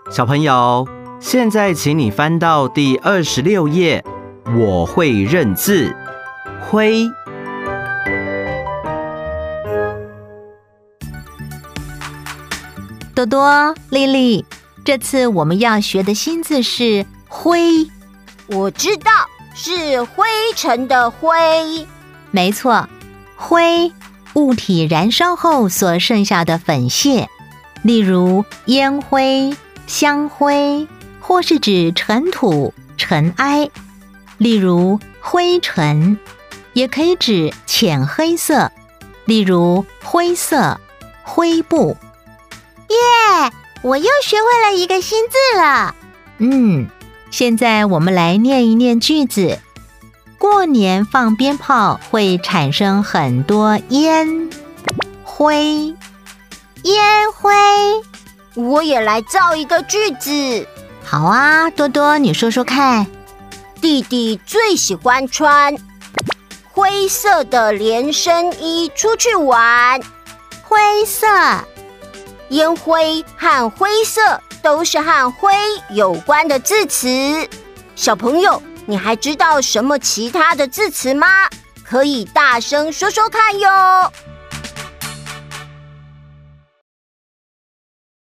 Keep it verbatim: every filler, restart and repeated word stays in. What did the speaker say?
小朋友，现在请你翻到第二十六页，我会认字，灰。 多多、丽丽，这次我们要学的新字是灰。 我知道，是灰尘的灰。 没错，灰，物体燃烧后所剩下的粉屑，例如烟灰、香灰，或是指尘土、尘埃。例如灰尘，也可以指浅黑色，例如灰色、灰布。 耶，我又学会了一个新字了。 嗯，现在我们来念一念句子。过年放鞭炮会产生很多烟灰。 烟灰，我也来造一个句子。 好啊，多多，你说说看。 弟弟最喜欢穿灰色的连身衣出去玩。 灰色。 烟灰和灰色都是和灰有关的字词。小朋友，你还知道什么其他的字词吗？可以大声说说看哟。